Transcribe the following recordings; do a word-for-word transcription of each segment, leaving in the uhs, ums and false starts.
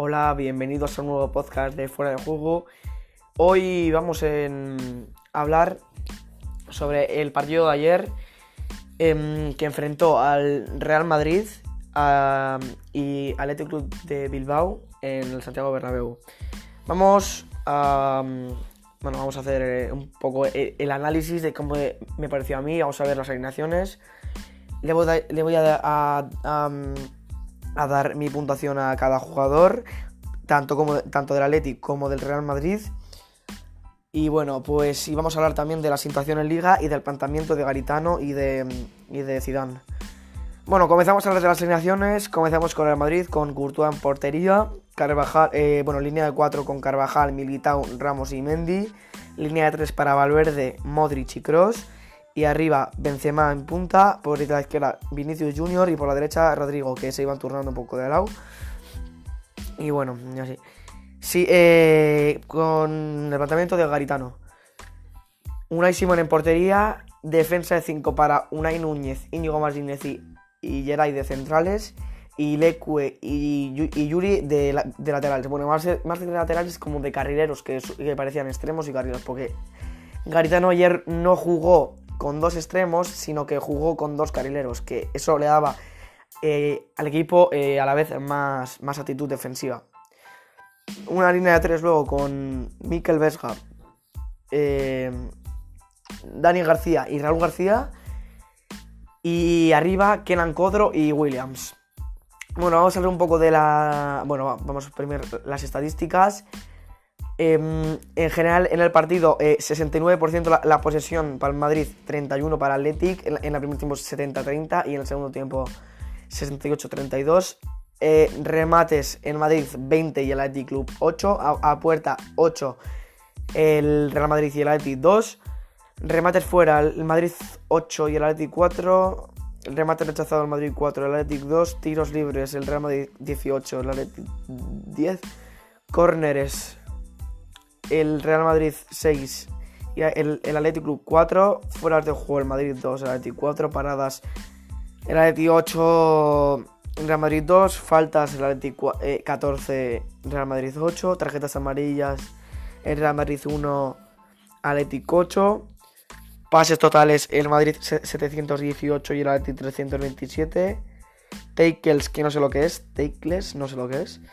Hola, bienvenidos a un nuevo podcast de Fuera de Juego. Hoy vamos en a hablar sobre el partido de ayer eh, que enfrentó al Real Madrid a, y al Athletic Club de Bilbao en el Santiago Bernabéu. Vamos a, bueno, vamos a hacer un poco el análisis de cómo me pareció a mí. Vamos a ver las alineaciones. Le voy a, le voy a, a, a a dar mi puntuación a cada jugador, tanto, como, tanto del Athletic como del Real Madrid. Y bueno, pues y vamos a hablar también de la situación en Liga y del planteamiento de Garitano y de, y de Zidane. Bueno, comenzamos a hablar de las alineaciones. Comenzamos con el Madrid, con Courtois en portería, Carvajal, eh, bueno, línea de cuatro con Carvajal, Militao, Ramos y Mendy, línea de tres para Valverde, Modric y Kroos. Y arriba Benzema en punta, por la izquierda Vinicius Junior y por la derecha Rodrigo, que se iban turnando un poco de lado. Y bueno, así. Sí, eh, con el planteamiento de Garitano. Unai Simón en portería, defensa de cinco para Unai Núñez, Íñigo Martínez y, y Geray de centrales, y Leque y, y Yuri de, de laterales. Bueno, más, más de laterales como de carrileros, que, que parecían extremos y carrileros, porque Garitano ayer no jugó con dos extremos, sino que jugó con dos carrileros, que eso le daba eh, al equipo eh, a la vez más, más actitud defensiva. Una línea de tres luego con Mikel Vesga, eh, Dani García y Raúl García, y arriba Kenan Codro y Williams. Bueno, vamos a hablar un poco de la... Bueno, vamos a primero las estadísticas. Eh, en general en el partido eh, sesenta y nueve por ciento la, la posesión para el Madrid, treinta y uno por ciento para el Athletic, en, en el primer tiempo setenta treinta y en el segundo tiempo sesenta y ocho treinta y dos. eh, remates en Madrid veinte y el Athletic Club ocho, a, a puerta ocho el Real Madrid y el Athletic dos, remates fuera el Madrid ocho y el Athletic cuatro, remate rechazado el Madrid cuatro, el Athletic dos, tiros libres el Real Madrid dieciocho, el Athletic diez, córneres el Real Madrid seis y el, el Athletic Club cuatro, fuera de juego el Madrid dos, el Athletic cuatro, paradas el Athletic ocho, el Real Madrid dos, faltas el Athletic catorce, Real Madrid ocho, tarjetas amarillas el Real Madrid uno, Athletic ocho, pases totales el Madrid setecientos dieciocho y el Athletic trescientos veintisiete, tackles que no sé lo que es, tackles no sé lo que es,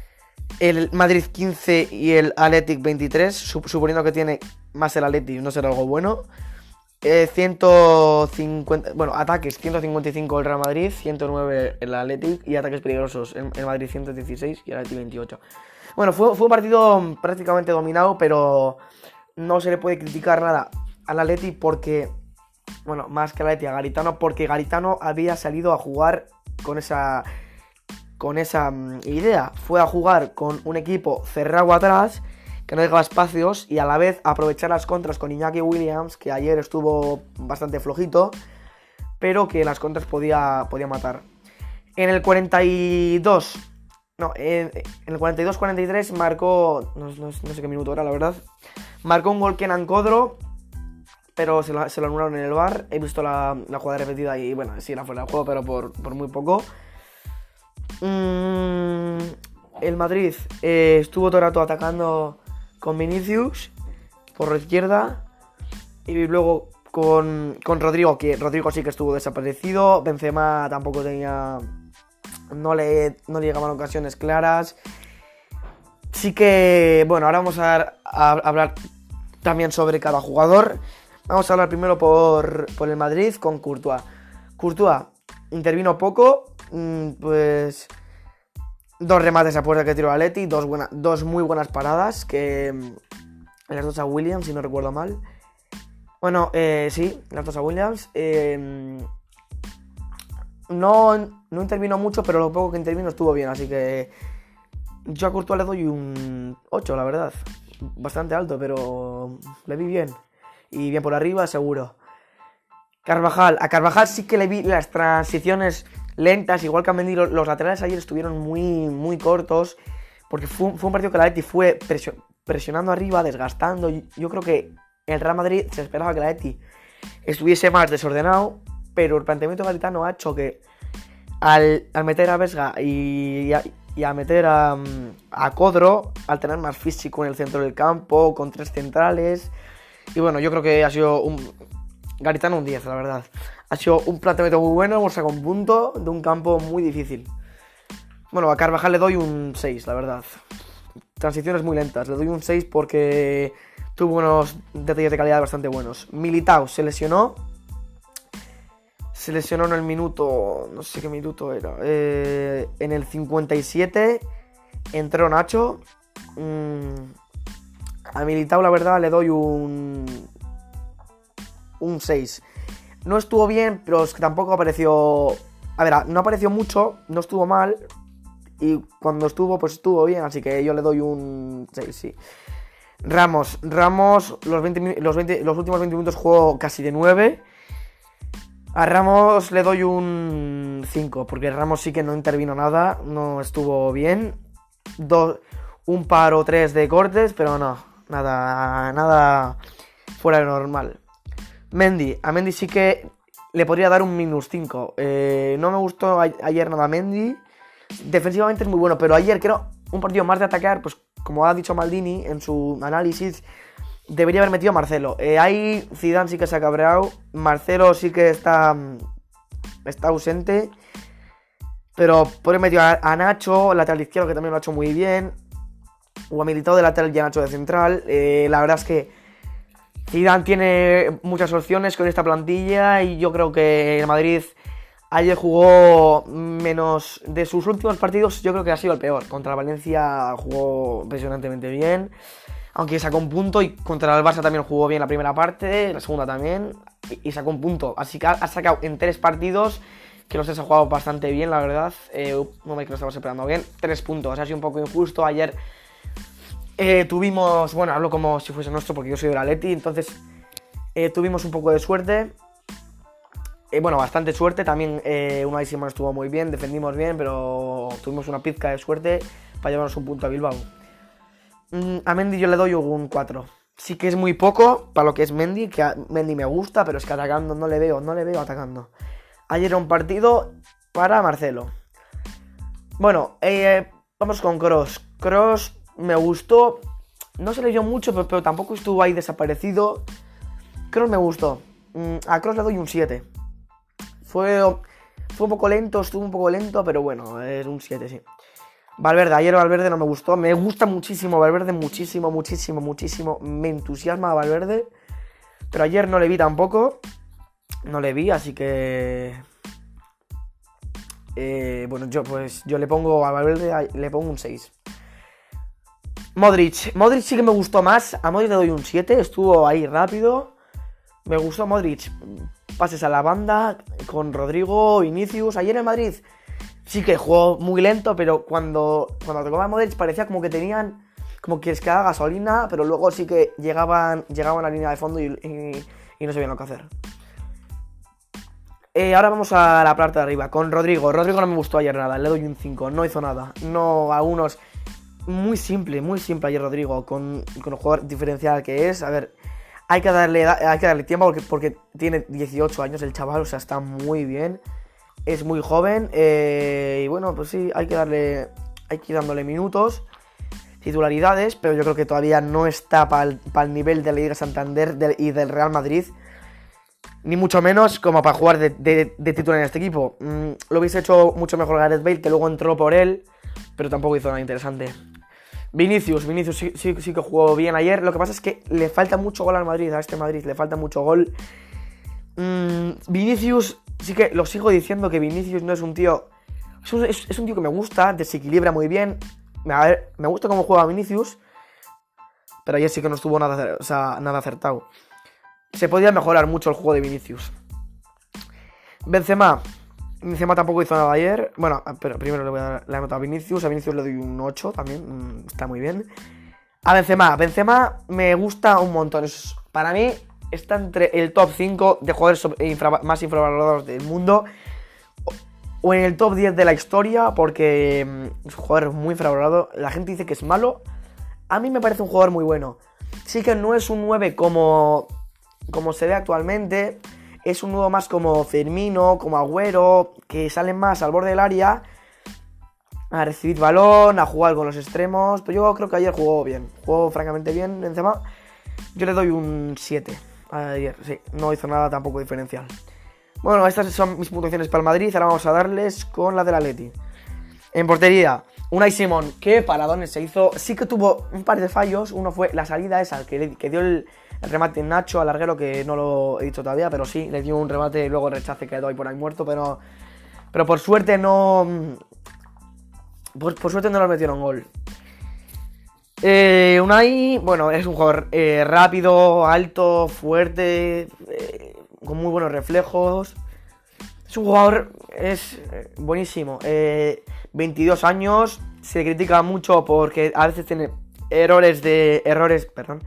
el Madrid quince y el Athletic veintitrés, suponiendo que tiene más el Athletic, no será algo bueno. Eh, ciento cincuenta, bueno, ataques ciento cincuenta y cinco el Real Madrid, ciento nueve el Athletic, y ataques peligrosos el, el Madrid ciento dieciséis y el Athletic veintiocho. Bueno, fue, fue un partido prácticamente dominado, pero no se le puede criticar nada al Athletic porque, bueno, más que al Athletic, a Garitano, porque Garitano había salido a jugar con esa... con esa um, idea. Fue a jugar con un equipo cerrado atrás, que no dejaba espacios, y a la vez aprovechar las contras con Iñaki Williams, que ayer estuvo bastante flojito, pero que en las contras podía, podía matar. En el cuarenta y dos, no, en, en el cuarenta y dos cuarenta y tres marcó, no, no, no sé qué minuto era la verdad, marcó un gol Kenan Codro, pero se lo, se lo anularon en el V A R. He visto la, la jugada repetida y bueno, sí era fuera de juego, pero por, por muy poco. Mm, el Madrid eh, estuvo todo el rato atacando con Vinicius por la izquierda y luego con, con Rodrigo, que Rodrigo sí que estuvo desaparecido. Benzema tampoco tenía, no le, no le llegaban ocasiones claras. Sí que, bueno, ahora vamos a, a, a hablar también sobre cada jugador. Vamos a hablar primero por, por el Madrid con Courtois. Courtois intervino poco. Pues dos remates a puerta que tiró el Athletic, dos, buena, dos muy buenas paradas, que las dos a Williams, si no recuerdo mal. Bueno, eh, sí, las dos a Williams. Eh, no, no intervino mucho, pero lo poco que intervino estuvo bien, así que yo a Courtois le doy un ocho, la verdad. Bastante alto, pero le vi bien. Y bien por arriba, seguro. Carvajal, a Carvajal sí que le vi las transiciones lentas, igual que a Mendy. Los laterales ayer estuvieron muy, muy cortos, porque fue, fue un partido que el Athletic fue presionando arriba, desgastando. Yo creo que el Real Madrid se esperaba que el Athletic estuviese más desordenado, pero el planteamiento Garitano ha hecho que al, al meter a Vesga y, y a meter a, a Codro, al tener más físico en el centro del campo, con tres centrales. Y bueno, yo creo que ha sido un... Garitano un diez, la verdad. Ha sido un planteamiento muy bueno, hemos sacado un punto de un campo muy difícil. Bueno, a Carvajal le doy un seis, la verdad. Transiciones muy lentas, le doy un seis porque tuvo unos detalles de calidad bastante buenos. Militao se lesionó. Se lesionó en el minuto... No sé qué minuto era. Eh, en el cincuenta y siete entró Nacho. Mm, a Militao, la verdad, le doy un... Un seis. No estuvo bien, pero es que tampoco apareció... A ver, no apareció mucho, no estuvo mal. Y cuando estuvo, pues estuvo bien. Así que yo le doy un seis, sí. Ramos. Ramos, los, veinte, los, veinte, los últimos veinte minutos jugó casi de nueve. A Ramos le doy un cinco, porque Ramos sí que no intervino nada. No estuvo bien. Do, un par o tres de cortes, pero no. Nada, nada fuera de lo normal. Mendy. A Mendy sí que le podría dar un minus cinco. Eh, no me gustó a, ayer nada Mendy. Defensivamente es muy bueno, pero ayer creo un partido más de atacar, pues como ha dicho Maldini en su análisis, debería haber metido a Marcelo. Eh, ahí Zidane sí que se ha cabreado. Marcelo sí que está, está ausente. Pero por ahí metió a, a Nacho, lateral izquierdo, que también lo ha hecho muy bien. O a Militao de lateral y a Nacho de central. Eh, la verdad es que Zidane tiene muchas opciones con esta plantilla y yo creo que el Madrid ayer jugó menos de sus últimos partidos. Yo creo que ha sido el peor. Contra el Valencia jugó impresionantemente bien, aunque sacó un punto, y contra el Barça también jugó bien la primera parte, la segunda también, y sacó un punto. Así que ha sacado en tres partidos, que los tres ha jugado bastante bien, la verdad. Eh, no me creo que lo estamos esperando bien. Tres puntos, ha sido un poco injusto. Ayer eh, tuvimos, bueno, hablo como si fuese nuestro porque yo soy del Atleti, entonces eh, tuvimos un poco de suerte. Eh, bueno, bastante suerte. También eh, Unai Simón estuvo muy bien, defendimos bien, pero tuvimos una pizca de suerte para llevarnos un punto a Bilbao. Mm, a Mendy yo le doy un cuatro. Sí que es muy poco para lo que es Mendy, que a Mendy me gusta, pero es que atacando no le veo, no le veo atacando. Ayer era un partido para Marcelo. Bueno, eh, vamos con Kroos. Kroos me gustó, no se leyó mucho, pero, pero tampoco estuvo ahí desaparecido. Kroos me gustó. Mm, a Kroos le doy un siete. Fue, fue un poco lento, estuvo un poco lento, pero bueno, es un siete, sí. Valverde, ayer Valverde no me gustó. Me gusta muchísimo Valverde, muchísimo, muchísimo, muchísimo. Me entusiasma Valverde, pero ayer no le vi tampoco. No le vi, así que... Eh, bueno, yo pues yo le pongo a Valverde, le pongo un seis. Modric, Modric sí que me gustó más. A Modric le doy un siete, estuvo ahí rápido. Me gustó Modric. Pases a la banda con Rodrigo, Vinicius. Ayer en Madrid sí que jugó muy lento, pero cuando, cuando tocaba Modric parecía como que tenían, como que les quedaba gasolina, pero luego sí que llegaban, llegaban a la línea de fondo y, y, y no sabían lo que hacer. Eh, ahora vamos a la parte de arriba, con Rodrigo. Rodrigo no me gustó ayer nada, le doy un cinco, no hizo nada. No, algunos... Muy simple, muy simple ayer Rodrigo, con, con el jugador diferencial que es. A ver... Hay que darle, hay que darle tiempo porque, porque tiene dieciocho años el chaval, o sea, está muy bien. Es muy joven. Eh, y bueno, pues sí, hay que darle, hay que ir dándole minutos, titularidades, pero yo creo que todavía no está para el, para el nivel de la Liga Santander del, y del Real Madrid. Ni mucho menos como para jugar de, de, de titular en este equipo. Mm, lo hubiese hecho mucho mejor Gareth Bale, que luego entró por él, pero tampoco hizo nada interesante. Vinicius, Vinicius sí, sí, sí que jugó bien ayer. Lo que pasa es que le falta mucho gol al Madrid, a este Madrid, le falta mucho gol. Mm, Vinicius, sí que lo sigo diciendo que Vinicius no es un tío... Es un, es, es un tío que me gusta, desequilibra muy bien. A ver, me gusta cómo juega Vinicius, pero ayer sí que no estuvo nada, o sea, nada acertado. Se podía mejorar mucho el juego de Vinicius. Benzema... Benzema tampoco hizo nada ayer. Bueno, pero primero le voy a dar la nota a Vinicius. A Vinicius le doy un ocho también. Está muy bien. A Benzema. Benzema me gusta un montón. Es, para mí está entre el top cinco de jugadores infra, más infravalorados del mundo. O, o en el top diez de la historia. Porque es un jugador muy infravalorado. La gente dice que es malo. A mí me parece un jugador muy bueno. Sí que no es un nueve como, como se ve actualmente. Es un nuevo más como Firmino, como Agüero, que salen más al borde del área. a recibir balón, a jugar con los extremos. Pero yo creo que ayer jugó bien. Jugó francamente bien Benzema. Yo le doy un siete ayer, sí. No hizo nada tampoco diferencial. Bueno, estas son mis puntuaciones para el Madrid. Ahora vamos a darles con la del Atleti. En portería, Unai Simón, qué paradones se hizo. Sí que tuvo un par de fallos. Uno fue la salida esa, que, le, que dio el, el remate en Nacho al larguero, que no lo he dicho todavía, pero sí, le dio un remate y luego el rechace quedó ahí por ahí muerto, pero, pero por suerte no... Por, por suerte no nos metieron gol. Eh, Unai, bueno, es un jugador eh, rápido, alto, fuerte, eh, con muy buenos reflejos. Es un jugador, es eh, buenísimo. Eh, veintidós años, se critica mucho porque a veces tiene errores de... Errores, perdón.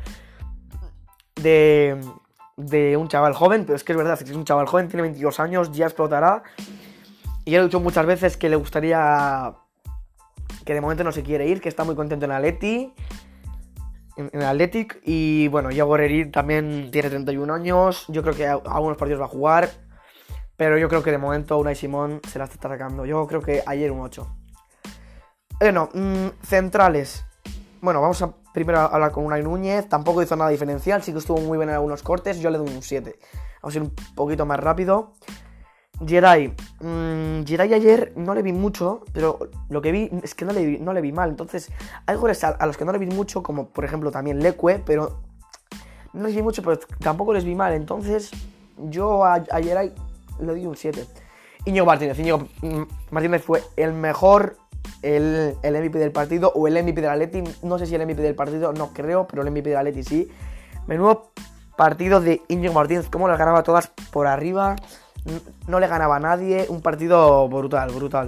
De, de un chaval joven, pero es que es verdad, si es un chaval joven, tiene veintidós años, ya explotará. Y ya lo he dicho muchas veces que le gustaría... que de momento no se quiere ir, que está muy contento en Atleti, en, en Athletic, y bueno, Yago Herrera también tiene treinta y un años, yo creo que a, a algunos partidos va a jugar, pero yo creo que de momento Unai Simón se la está atacando, yo creo que ayer un ocho. Bueno, mmm, centrales, bueno, vamos a primero a hablar con Unai Núñez, tampoco hizo nada diferencial, sí que estuvo muy bien en algunos cortes, yo le doy un siete, vamos a ir un poquito más rápido. Geray, mmm, Geray ayer no le vi mucho, pero lo que vi es que no le vi, no le vi mal. Entonces, hay goles a, a los que no le vi mucho, como por ejemplo también Leque, pero no les vi mucho, pero tampoco les vi mal. Entonces, yo a, a Geray le doy un siete. Íñigo Martínez, Íñigo Martínez fue el mejor, el, el M V P del partido, o el M V P del Atleti. No sé si el M V P del partido, no creo, pero el M V P del Atleti sí. Menudo partido de Íñigo Martínez, cómo las ganaba todas por arriba. No le ganaba a nadie, un partido brutal, brutal.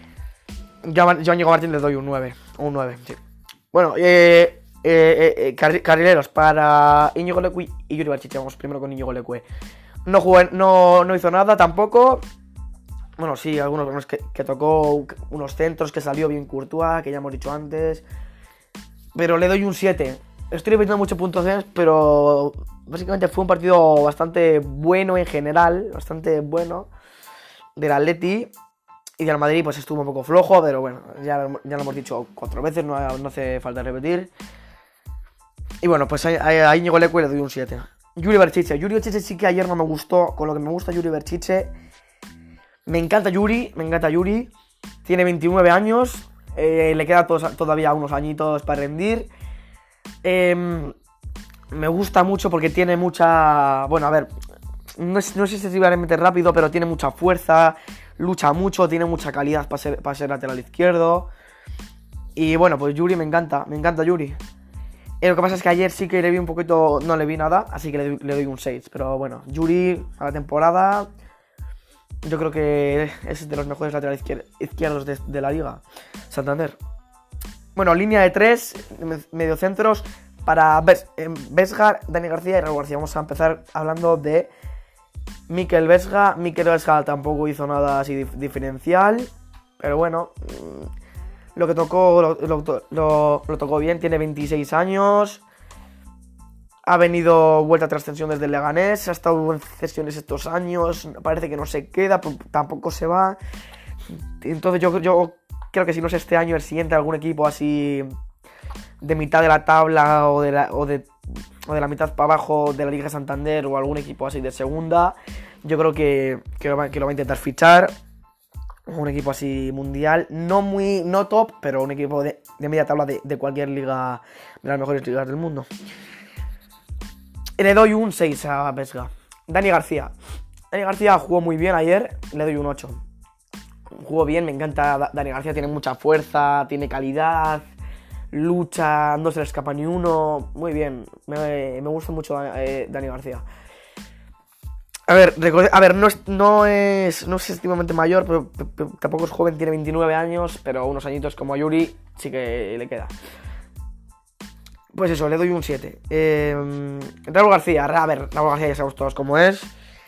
Yo a Íñigo Martínez le doy un nueve, un nueve, sí. Bueno, eh, eh, eh, carri carrileros para Íñigo Leque y Yuri Berchiche. Vamos primero con Íñigo Leque. No jugó, no, no hizo nada tampoco. Bueno, sí, algunos balones que, que tocó, unos centros, que salió bien Courtois, que ya hemos dicho antes. Pero le doy un siete. Estoy repitiendo muchos puntos, pero básicamente fue un partido bastante bueno en general, bastante bueno del Atleti, y del Madrid pues estuvo un poco flojo, pero bueno, ya, ya lo hemos dicho cuatro veces, no, no hace falta repetir. Y bueno, pues a, a Íñigo Leque le doy un siete. Yuri Berchiche, Yuri Berchiche sí que ayer no me gustó, con lo que me gusta Yuri Berchiche. Me encanta Yuri, me encanta Yuri, tiene veintinueve años, eh, le queda tos, todavía unos añitos para rendir. Eh, me gusta mucho porque tiene mucha... Bueno, a ver, no es, no es excesivamente rápido, pero tiene mucha fuerza, lucha mucho, tiene mucha calidad para ser, para ser lateral izquierdo. Y bueno, pues Yuri me encanta, me encanta Yuri. Eh, lo que pasa es que ayer sí que le vi un poquito, no le vi nada, así que le, le doy un seis. Pero bueno, Yuri a la temporada, yo creo que es de los mejores laterales izquierdos de, de la Liga Santander. Bueno, línea de tres, mediocentros para Vesga, Dani García y Raúl García. Vamos a empezar hablando de Mikel Vesga. Mikel Vesga tampoco hizo nada así dif diferencial, pero bueno, lo que tocó lo, lo, lo, lo tocó bien. Tiene veintiséis años, ha venido vuelta tras cesión desde el Leganés, ha estado en cesiones estos años, parece que no se queda, tampoco se va. Entonces yo, yo creo que si no es este año, el siguiente, algún equipo así de mitad de la tabla o de la, o de, o de la mitad para abajo de la Liga Santander, o algún equipo así de segunda, yo creo que, que, lo, va, que lo va a intentar fichar. Un equipo así mundial, no muy no top, pero un equipo de, de media tabla de, de cualquier liga, de las mejores ligas del mundo. Le doy un seis a Vesga. Dani García. Dani García jugó muy bien ayer, le doy un ocho. Jugó bien, me encanta Dani García, tiene mucha fuerza, tiene calidad, lucha, no se le escapa ni uno. Muy bien, me, me gusta mucho eh, Dani García. A ver, a ver, no es, no es, no es excesivamente mayor, pero, pero tampoco es joven, tiene veintinueve años, pero unos añitos como a Yuri sí que le queda. Pues eso, le doy un siete. Eh, Raúl García, a ver, Raúl García ya sabemos todos cómo es.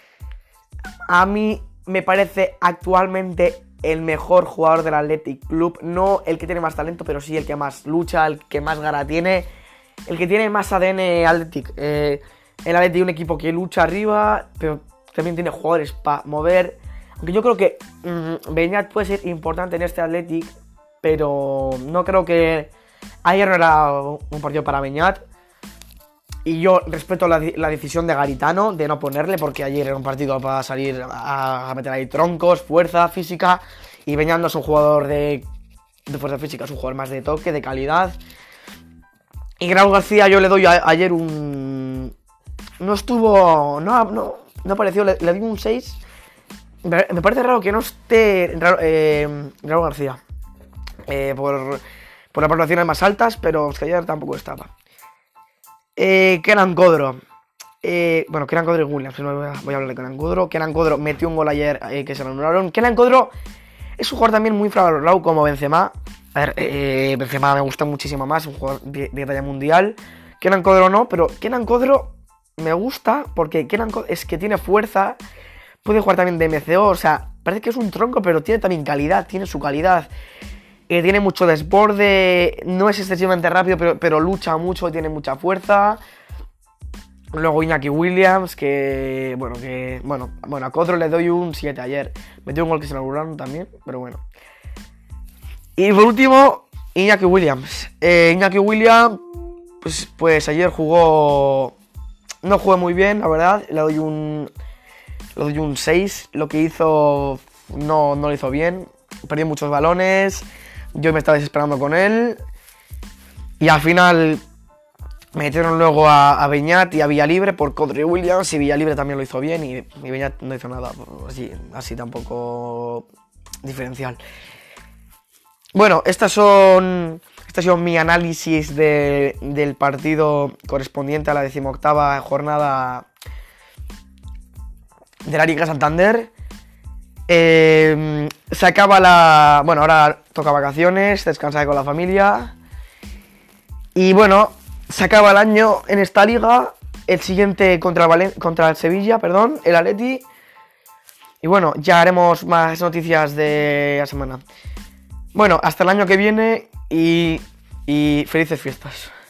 A mí me parece actualmente el mejor jugador del Athletic Club. No el que tiene más talento, pero sí el que más lucha, el que más gana tiene, el que tiene más A D N Athletic. Eh, el Athletic es un equipo que lucha arriba, pero también tiene jugadores para mover. Aunque yo creo que mmm, Beñat puede ser importante en este Athletic, pero no creo que... Ayer no era un partido para Beñat. Y yo respeto la, la decisión de Garitano de no ponerle, porque ayer era un partido para salir a, a meter ahí troncos, fuerza, física. Y Beñat no es un jugador de, de fuerza física, es un jugador más de toque, de calidad. Y Grau García yo le doy a, ayer un... No estuvo... No, no, no apareció, le, le di un seis. Me parece raro que no esté eh, Grau García. Eh, por, por las valoraciones más altas, pero es que ayer tampoco estaba. Eh, Kenan Codro. Eh, bueno, Kenan Codro y Williams. No voy a, voy a hablar de Kenan Codro. Kenan Codro metió un gol ayer eh, que se lo anularon. Kenan Codro es un jugador también muy infravalorado como Benzema. A ver, eh, Benzema me gusta muchísimo más, un jugador de, de talla mundial. Kenan Codro no, pero Kenan Codro me gusta porque Kenan Codro es que tiene fuerza, puede jugar también de M C O, o sea, parece que es un tronco, pero tiene también calidad, tiene su calidad. Eh, tiene mucho desborde, no es excesivamente rápido, pero, pero lucha mucho, tiene mucha fuerza. Luego Iñaki Williams, que bueno, que bueno, bueno, a Codro le doy un siete ayer. Metió un gol que se lo anularon también, pero bueno. Y por último, Iñaki Williams. Eh, Iñaki Williams, pues, pues ayer jugó... No jugó muy bien, la verdad. Le doy un... Le doy un seis. Lo que hizo no, no lo hizo bien. Perdió muchos balones. Yo me estaba desesperando con él. Y al final metieron luego a, a Beñat y a Villalibre por Codro y Williams. Y Villalibre también lo hizo bien. Y, y Beñat no hizo nada. Así, así tampoco diferencial. Bueno, estas son, este ha sido mi análisis de, del partido correspondiente a la decimoctava jornada de la Liga Santander. Eh, se acaba la... Bueno, ahora toca vacaciones, descansar con la familia. Y bueno, se acaba el año en esta liga. El siguiente contra el, Valen- contra el Sevilla, perdón, el Atleti. Y bueno, ya haremos más noticias de la semana. Bueno, hasta el año que viene y, y felices fiestas.